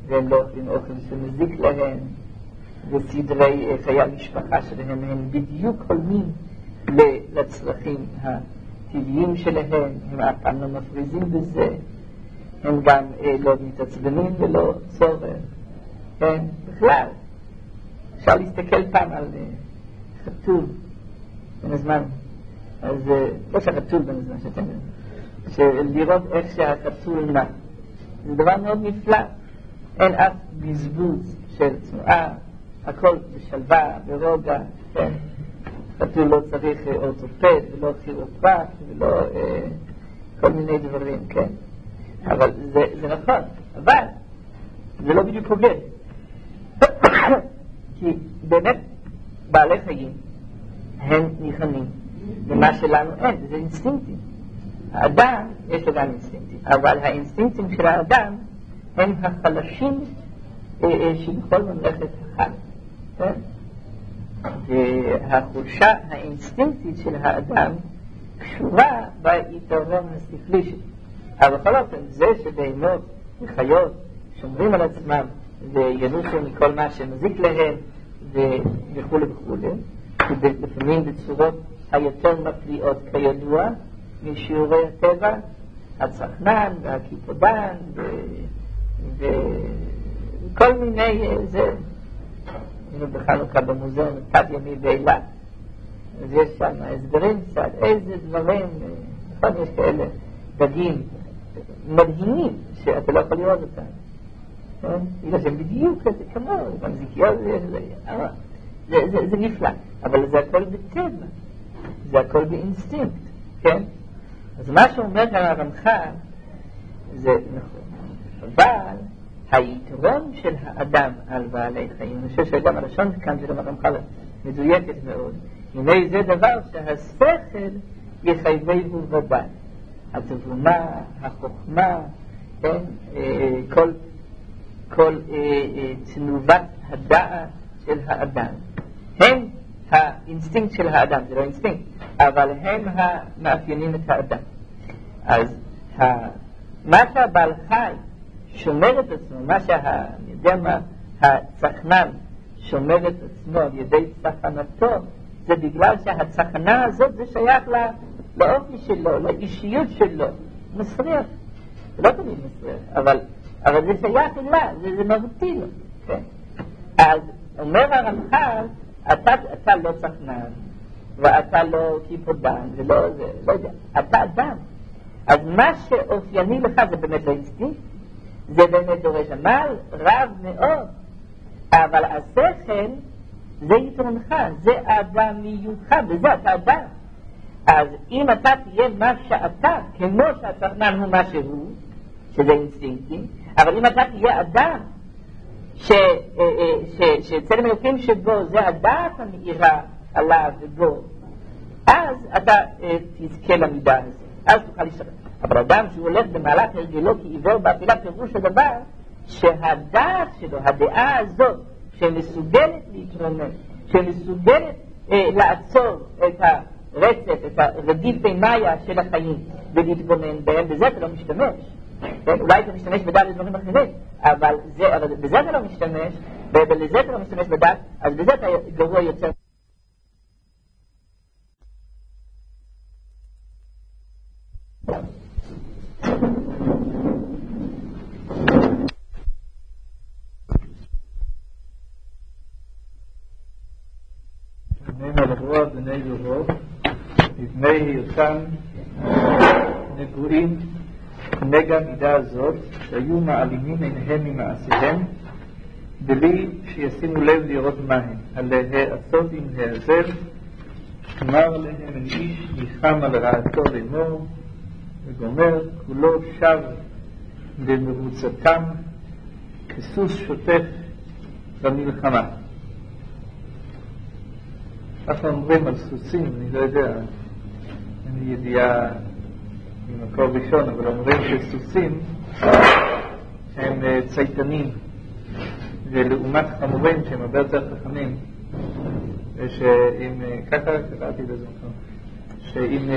והם לא אוכלים אוכל שמזיק להם, וסדרי חיי המשפחה שלהם הם בדיוק הולמים לצרכים הטבעיים שלהם, הם אף פעם לא מפריזים בזה, הם גם לא מתעצבנים ולא צורך, כן? בכלל, אפשר להסתכל פעם על חתול בן הזמן, אז לא שהחתול בן הזמן שאתם יודעים, שלראות איך שהחתול נע, זה דבר מאוד נפלא, אין אף בזבוז של תנועה, הכל בשלווה, ברוגע, כן? חתול לא צריך אורתופד ולא כירופרקט ולא כל מיני דברים, כן? אבל זה נכון, אבל זה לא בדיוק עובד. כי באמת בעלי חיים הם ניחנים למה שלנו אין, זה אינסטינקטים. האדם יש לו גם אינסטינקטים, אבל האינסטינקטים של האדם הם החלשים שבכל ממלכת החי. כן? והחולשה האינסטינקטית של האדם קשורה ביתרון השכלי שלו. אבל בכל אופן, זה שבהמות וחיות שומרים על עצמם וינוסו מכל מה שמזיק להם וכו' וכו', לפעמים בצורות היותר מפליאות כידוע משיעורי הטבע, הצחנן והקיפודן וכל מיני זה. היינו בחנוכה במוזיאון תת ימי באילת, אז יש שם הסברים קצת, איזה דברים, נכון, יש כאלה דגים מדהימים שאתה לא יכול לראות אותם, בגלל שהם בדיוק כזה כמוהו, גם זיקיות זה נפלא, אבל זה הכל בטבע, זה הכל באינסטינקט, כן? אז מה שאומר כאן הרמח"ל זה נכון, אבל היתרון של האדם על בעלי חיים, אני חושב שגם הלשון כאן של הרמח"ל מדויקת מאוד, הנה זה דבר שהשכל יחייבהו ודאי, התבונה, החוכמה, כן? כל תנובת הדעת של האדם הם האינסטינקט של האדם, זה לא אינסטינקט, אבל הם המאפיינים את האדם. אז מה שהבעל חי שומר את עצמו, מה הצחנן שומר את עצמו על ידי צחנתו, זה בגלל שהצחנה הזאת זה שייך לאופי שלו, לאישיות שלו, מסריח, זה לא תמיד מסריח, אבל זה שייך אליו, זה מבטיא לו, כן? אז אומר הרמח"ל, אתה לא צחנן, ואתה לא קיפודן, ולא זה, לא יודע, אתה אדם. אז מה שאופייני לך זה באמת לא אינסטינקט, זה באמת דורש עמל רב מאוד, אבל השכל זה יתרונך, זה אדמיותך, וזה אתה אדם. אז אם אתה תהיה מה שאתה, כמו שהצחנן הוא מה שהוא, שזה אינסטינקטים, אבל אם אתה תהיה אדם, שצלם אלוקים שבו זה הדעת המאירה עליו ובו, אז אתה תזכה למידה הזאת, אז תוכל להשתרף. אבל אדם שהוא הולך במהלך הרגלו כעיוור באפילה, פירוש הדבר שהדעת שלו, הדעה הזאת שמסוגלת להתרומם, שמסוגלת לעצור את הרצף, את הרדיפי מאיה של החיים ולהתבונן בהם, בזה אתה לא משתמש. אולי אתה משתמש בדעת לדברים אחרים, אבל בזה אתה לא משתמש, ולזה אתה לא משתמש בדעת, אז בזה אתה גרוע יותר. מלכות בני דורות, לפני היותם נגועים נגע מידה הזאת, שהיו מעלימים עיניהם ממעשיהם, בלי שישימו לב לראות מהם, על להעשות עם העזב, אמר להם אין איש ניחם על רעתו לאמור, וגומר כולו שב במרוצתם, כסוס שוטף במלחמה. אנחנו אומרים על סוסים, אני לא יודע, אין לי ידיעה ממקור ראשון, אבל אומרים שסוסים הם צייתנים, ולעומת חמורים שהם הרבה יותר חכמים, ושאם, ככה קראתי לזה נכון, שאם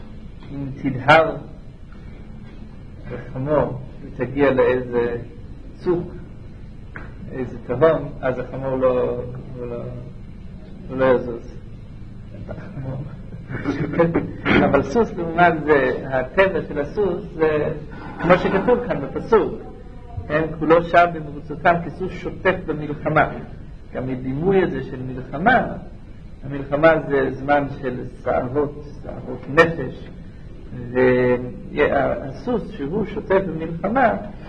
תדהר בחמור ותגיע לאיזה צוק איזה תהום, אז החמור לא יזוז. אבל סוס לעומת זה, הטבע של הסוס זה כמו שכתוב כאן בפסוק, כולו שב במרוצותם כסוס שוטף במלחמה. גם הדימוי הזה של מלחמה, המלחמה זה זמן של סערות נפש, והסוס שהוא שוטף במלחמה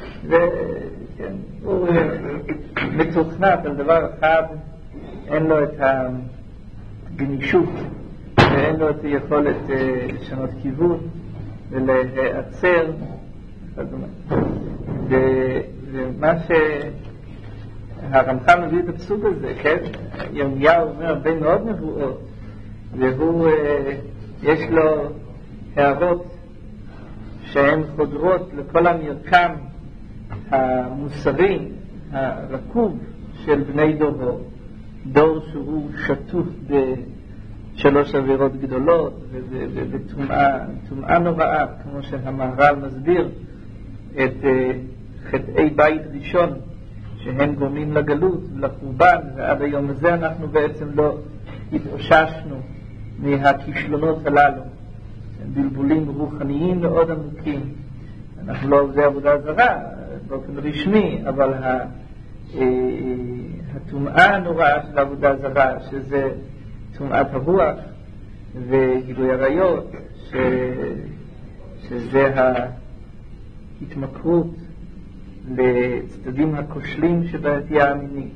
הוא מתוכנת על דבר אחד, אין לו את הגמישות ואין לו את היכולת לשנות כיוון ולהיעצר ומה שהרמח"ל מביא את הפסוק הזה, כן? ירמיהו אומר הרבה מאוד נבואות והוא יש לו הערות שהן חודרות לכל המרקם המוסרי הרקוב של בני דורו, דור שהוא שטוף בשלוש עבירות גדולות ובטומאה נוראה, כמו שהמהר"ל מסביר את חטאי בית ראשון שהם גורמים לגלות, לחורבן, ועד היום הזה אנחנו בעצם לא התאוששנו מהכישלונות הללו, בלבולים רוחניים מאוד עמוקים. אנחנו לא עובדי עבודה זרה באופן רשמי, אבל הטומאה הנוראה של עבודה זרה, שזה טומאת הרוח וגילוי עריות, שזה ההתמכרות לצדדים הכושלים שבהטייה המינית,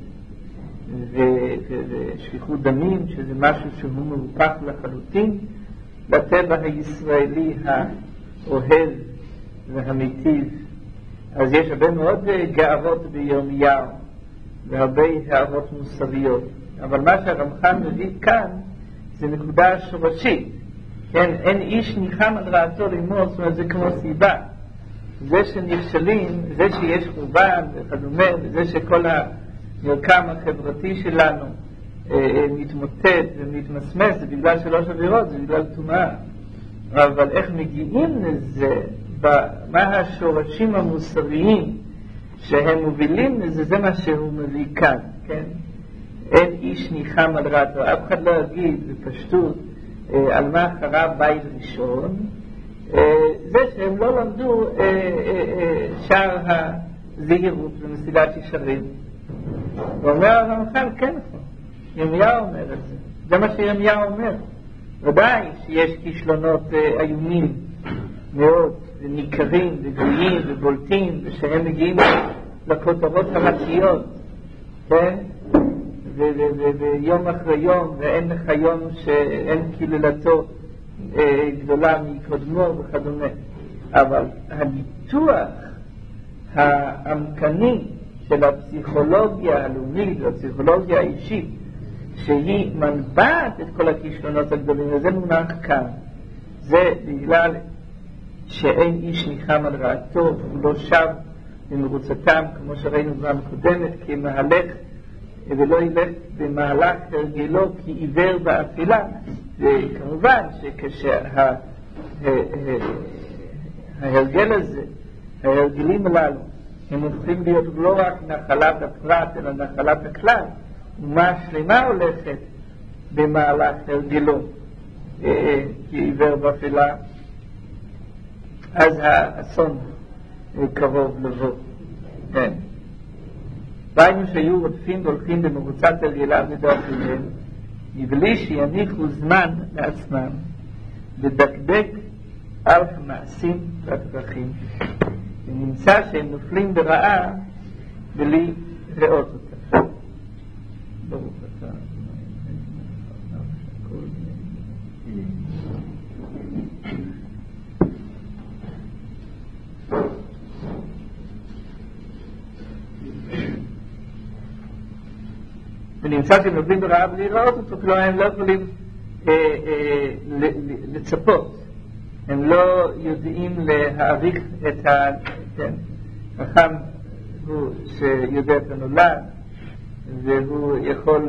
ושפיכות דמים, שזה משהו שהוא מהופך לחלוטין לטבע הישראלי האוהב והמיטיב. אז יש הרבה מאוד גאוות בירמיהו והרבה הערות מוסריות, אבל מה שהרמח"ל מביא כאן זה נקודה שורשית, כן? אין איש ניחם על רעתו לאמור, זאת אומרת זה כמו סיבה, זה שנכשלים, זה שיש חורבן וכדומה, וזה שכל המרקם החברתי שלנו מתמוטט ומתמסמס, זה בגלל שלוש עבירות, זה בגלל טומאה. אבל איך מגיעים לזה, מה השורשים המוסריים שהם מובילים לזה, זה מה שהוא מביא כאן, כן? אין איש ניחם על רעתו, אף אחד לא יגיד בפשטות על מה חרב בית ראשון, זה שהם לא למדו שער הזהירות ומסילת ישרים. ואומר הרמח"ל, כן נכון, ירמיהו אומר את זה, זה מה שירמיהו אומר. ודאי שיש כישלונות איומים מאוד, וניכרים וגלויים ובולטים, ושהם מגיעים לכותרות הראשיות, כן? ויום אחרי יום, ואין לך יום שאין קללתו גדולה מקודמו וכדומה. אבל הניתוח העמקני של הפסיכולוגיה הלאומית והפסיכולוגיה האישית, שהיא מנבעת את כל הכישלונות הגדולים, וזה מונח כאן, זה בגלל שאין איש ניחם על רעתו, הוא לא שב במרוצתם, כמו שראינו פעם קודמת, כמהלך, ולא ילך במהלך הרגלו כי עיוור באפילה. וכמובן שההרגל הזה, ההרגלים הללו, הם הופכים להיות לא רק נחלת הפרט, אלא נחלת הכלל, ומה שלמה הולכת במהלך הרגלו כי עיוור באפילה, אז האסון קרוב לבוא. כן. ראינו שהיו רודפים והולכים במרוצת הרגליו ודרכיהם, מבלי שיניחו זמן לעצמם לדקדק על המעשים והדרכים, ונמצא שהם נופלים ברעה בלי ראות אותה. ברוך אתה. ונמצא שהם נופלים ברעה בלי לראות אותו, כלומר הם לא יכולים לצפות, הם לא יודעים להעריך את החכם, הוא שיודע את הנולד והוא יכול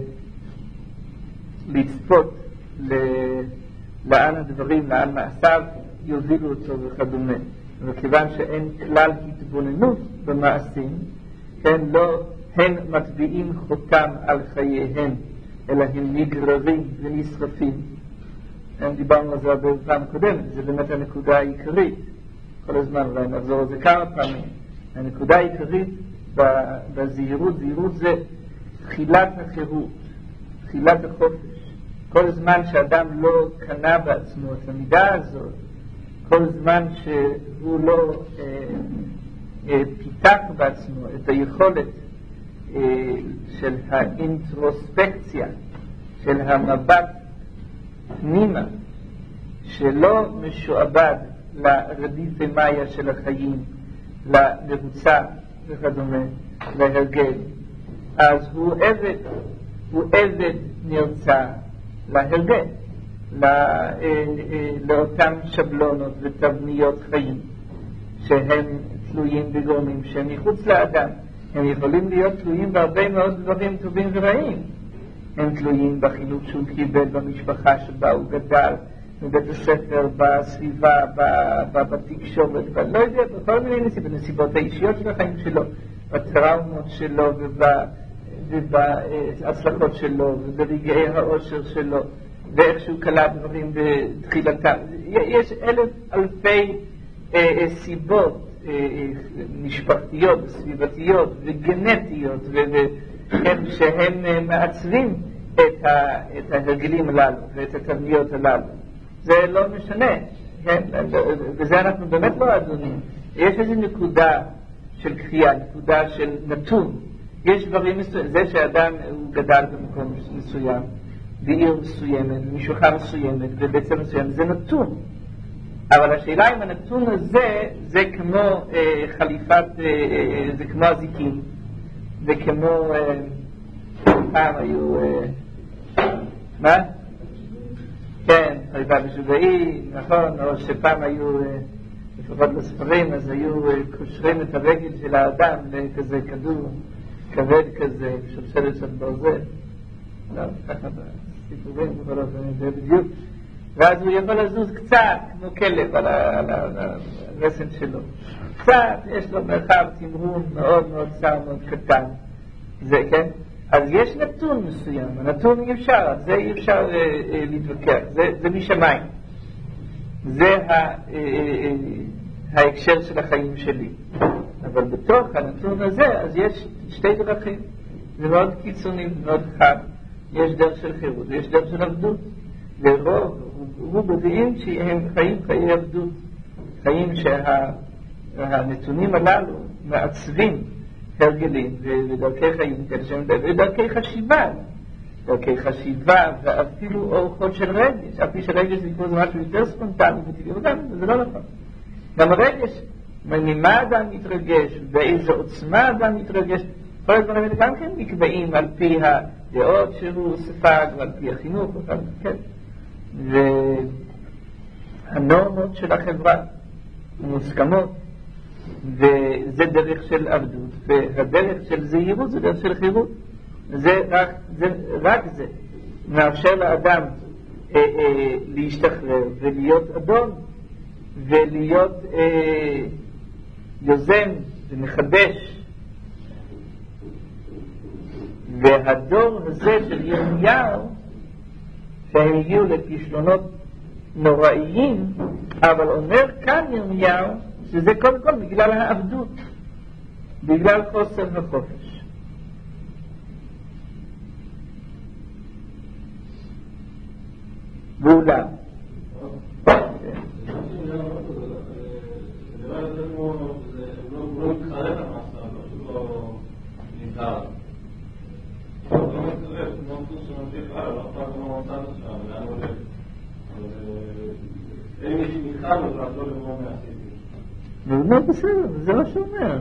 לצפות לאן הדברים, לאן מעשיו יובילו אותו וכדומה. וכיוון שאין כלל התבוננות במעשים, כן, לא הן מטביעים חותם על חייהם, אלא הם נגררים ונשרפים. דיברנו על זה הרבה פעם קודמת, זה באמת הנקודה העיקרית. כל הזמן אולי נחזור על זה כמה פעמים. הנקודה העיקרית בזהירות, זהירות זה תחילת החירות, תחילת החופש. כל זמן שאדם לא קנה בעצמו את המידה הזאת, כל זמן שהוא לא פיתח בעצמו את היכולת של האינטרוספקציה, של המבט פנימה, שלא משועבד לרדיפה מאיה של החיים, למרוצה וכדומה, להרגל, אז הוא עבד נרצע להרגל, לאותם שבלונות ותבניות חיים שהם תלויים בגורמים שהם מחוץ לאדם. הם יכולים להיות תלויים בהרבה מאוד דברים טובים ורעים. הם תלויים בחינוך שהוא קיבל במשפחה שבה הוא גדל, בבית הספר, בסביבה, בתקשורת, לא יודע, בכל מיני בנסיבות האישיות של החיים שלו, בטראומות שלו ובהצלחות שלו וברגעי האושר שלו, ואיך שהוא קלע דברים בתחילתם. יש אלפי סיבות משפחתיות וסביבתיות וגנטיות שהם מעצבים את ההרגלים הללו ואת התבניות הללו. זה לא משנה, וזה אנחנו באמת לא אדונים. יש איזו נקודה של כפייה, נקודה של נתון. יש דברים מסוימים, זה שאדם הוא גדל במקום מסוים, בעיר מסוימת, במשפחה מסוימת, בבית ספר מסוים, זה נתון. אבל השאלה אם הנתון הזה זה כמו חליפת, זה כמו הזיקים, זה כמו פעם היו מה? כן, חליפה משוגעי, נכון, או שפעם היו לפחות בספרים, אז היו קושרים את הרגל של האדם לכזה כדור כבד כזה, שרשרת של ברזל, לא, ככה בסיפורים בכל אופן, זה בדיוק, ואז הוא יכול לזוז קצת כמו כלב על הרסן שלו, קצת, יש לו מרחב תמרון מאוד מאוד צר, מאוד קטן, זה כן? אז יש נתון מסוים, הנתון אי אפשר, זה אי אפשר להתווכח, זה משמיים, זה ההקשר של החיים שלי. אבל בתוך הנתון הזה, אז יש שתי דרכים, זה מאוד קיצוני, מאוד חד, יש דרך של חירות, ויש דרך של עבדות, ורוב, הוא בדעים שהם חיים חיי עבדות, חיים שהנתונים הללו מעצבים הרגלים ודרכי חיים, ודרכי חשיבה, ואפילו אורחות של רגש, אפילו שרגש זה משהו יותר ספונטני וטבעי, זה לא נכון. גם הרגש, ממה אדם מתרגש, באיזו עוצמה אדם מתרגש, כל הדברים האלה גם כן נקבעים על פי הדעות שהוא ספג, ועל פי החינוך, כן. והנורמות של החברה מוסכמות, וזה דרך של עבדות, והדרך של זהירות זה דרך של חירות. זה רק זה מאפשר לאדם להשתחרר ולהיות אדון ולהיות יוזם ומחדש. והדור הזה של ירמיהו, שהם הגיעו לכישלונות נוראיים, אבל אומר כאן ירמיהו שזה קודם כל בגלל העבדות, בגלל חוסר החופש. ואולם לא בסדר, זה מה שאומר.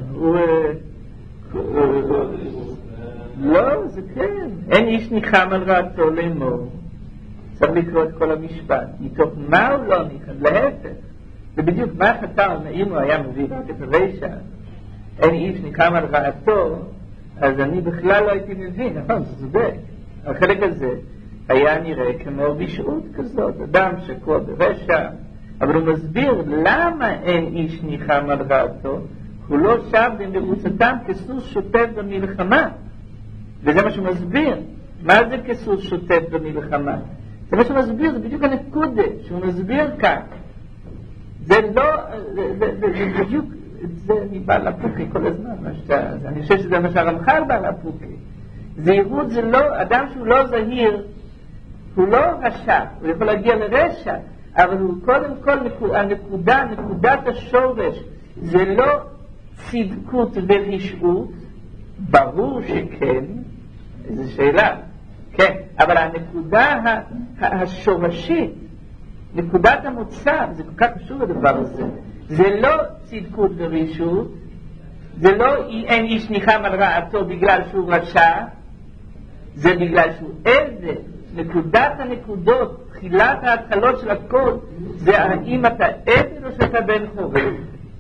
לא, זה כן. אין איש ניחם על רעתו לאמור. צריך לקרוא את כל המשפט. מתוך מה הוא לא ניחם? להפך. זה בדיוק מה חטא, אם הוא היה מביא רק את הרשע, אין איש ניחם על רעתו, אז אני בכלל לא הייתי מבין. נכון, זה צודק. החלק הזה היה נראה כמו רשעות כזאת, אדם שקוע ברשע, אבל הוא מסביר למה אין איש ניחם על רעתו. כולו שב במרוצתם כסוס שוטף במלחמה. וזה מה שהוא מסביר. מה זה כסוס שוטף במלחמה? זה מה שהוא מסביר, זה בדיוק הנקודה שהוא מסביר כאן. זה לא, זה בדיוק, זה מבעל הפוקי כל הזמן. אני חושב שזה מה שהרמח"ל בעל הפוקי. זהירות זה לא, אדם שהוא לא זהיר, הוא לא רשע, הוא יכול להגיע לרשע, אבל הוא קודם כל נקודת השורש, זה לא צדקות ורשעות, ברור שכן, זו שאלה, כן, אבל הנקודה השורשית, נקודת המוצא, זה כל כך חשוב הדבר הזה, זה לא צדקות ורשעות, זה לא אין איש ניחם על רעתו בגלל שהוא רשע, זה בגלל שהוא עבד. נקודת הנקודות, תחילת ההתחלות של הכל, זה האם אתה עבד או שאתה בן חורב.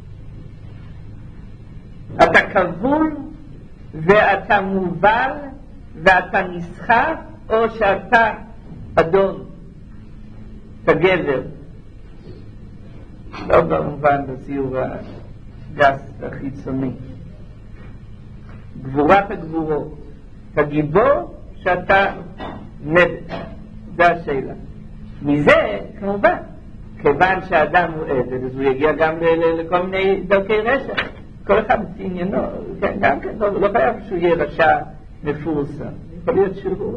אתה כבול ואתה מובל ואתה נסחף, או שאתה אדון, אתה גבר. לא במובן בציור הגס החיצוני. גבורת הגבורות. אתה גיבור שאתה נבט. זה השאלה. מזה, כמובן, כיוון שהאדם הוא עבד, אז הוא יגיע גם לכל מיני דרכי רשע. כל אחד לפי עניינו. גם כן, לא חייב שהוא יהיה רשע מפורסם. יכול להיות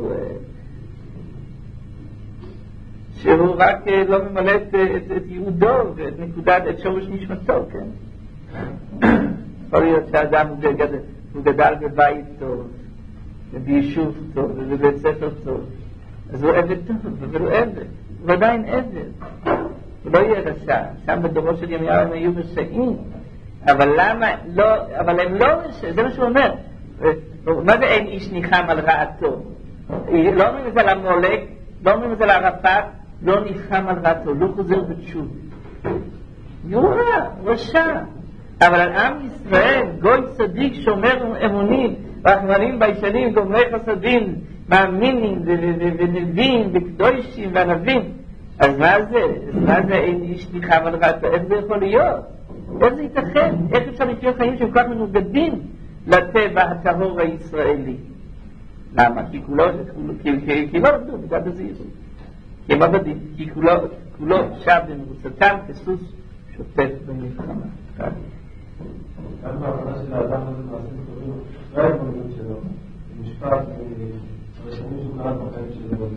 שהוא רק לא ממלא את ייעודו ואת את שורש נשמתו, כן? יכול להיות שהאדם הוא גדל בבית טוב, וביישוב טוב, ובבית ספר טוב, אז הוא עבד טוב, אבל הוא עבד, הוא עדיין עבד, הוא לא יהיה רשע. שם בדורו של ירמיהו הם היו רשעים, אבל למה לא, אבל הם לא רשעים, זה מה שהוא אומר. מה זה אין איש ניחם על רעתו? לא אומרים את זה למולק, לא אומרים את זה לערפאת, לא ניחם על רעתו, לא חוזר בתשוב. יורא, רשע. אבל על עם ישראל, גוי צדיק שומר אמונים, רחמנים ביישנים, גומרי חסדים, מאמינים ונביאים וקדושים וענבים. אז מה זה? מה זה אין איש ניחם על רעתו? איך זה יכול להיות? איך זה ייתכן? איך אפשר לחיות חיים שהם כל כך מנוגדים לטבע הטהור הישראלי? למה? כי לא עבדו בגלל הזהירות. כי הם עבדים, כי כולו שב במרוצתם כסוס שוטף במלחמה. גם בהבנה של האדם הזה מעשים טובים, לא ההתמודדות שלו, משפט רשמי שהוא קראת בחיים שלו,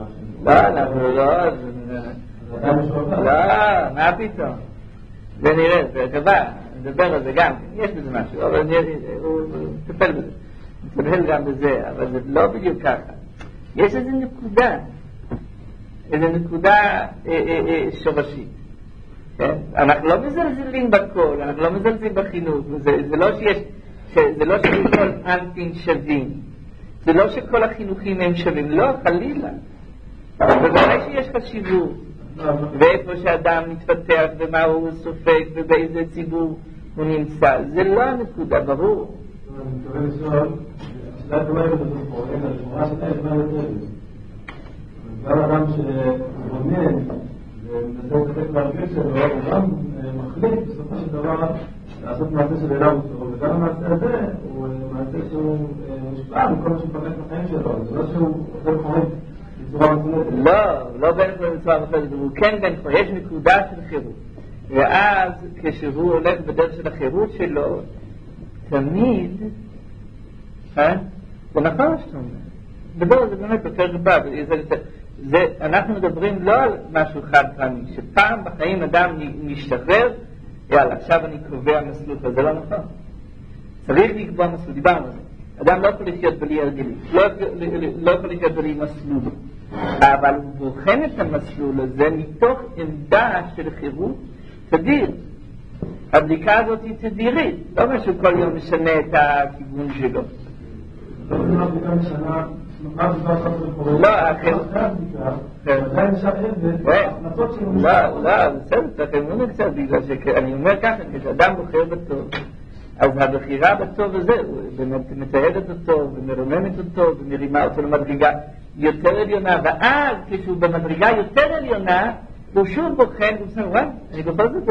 לא, מה פתאום? זה נראה, זה קבע, נדבר על זה גם, יש בזה משהו, אבל הוא מטפל בזה, מטפל גם בזה, אבל זה לא בדיוק ככה. יש איזו נקודה שורשית. אנחנו לא מזלזלים בכל, אנחנו לא מזלזלים בחינוך, זה לא שכל אנטים שווים, זה לא שכל החינוכים הם שווים, לא, חלילה. בוודאי שיש חשיבות, ואיפה שאדם מתפתח ומה הוא סופק ובאיזה ציבור הוא נמצא, זה לא הנקודה, ברור. אני מתכוון לשאול, השאלה לא יהיה בזה פה, אלא שמורה שאתה יכולה יותר. גם אדם שמבונן ומנסה לתת להרגיש שלו, הוא גם מחליט בסופו של דבר לעשות מעשה של אליו טוב, וגם המעשה הזה הוא מעשה שהוא מושפע מכל מה שמפרק בחיים שלו, זה לא שהוא עושה חיים בצורה מפונדת. לא בין חיים בצורה מפונדת, הוא כן בין חיים, יש נקודה של חירות, ואז כשהוא הולך בדרך של החירות שלו, תמיד, זה נכון שאתה אומר, בדרך זה באמת יותר רבה, אנחנו מדברים לא על משהו חד פעמי, שפעם בחיים אדם משתחרר, יאללה, עכשיו אני קובע מסלול, זה לא נכון. צריך לקבוע מסלול, דיברנו על זה. אדם לא יכול לחיות בלי הרגלים, לא יכול לחיות בלי מסלול. אבל הוא בוחן את המסלול הזה מתוך עמדה של חירות תדיר. הבדיקה הזאת היא תדירית, לא משהו כל יום משנה את הכיוון שלו. לא בדיקה משנה, לא, החירות. לא, בסדר, צריך אמונה קצת, בגלל שאני אומר ככה, כשאדם בוחר בטוב, אז הבחירה בטוב הזה, הוא באמת מתארת אותו, ומרוממת אותו, ומרימה אותו למדרגה יותר עליונה, ואז כשהוא במדרגה יותר עליונה, הוא שוב בוחן, הוא אומר, וואי, אני בכל זאת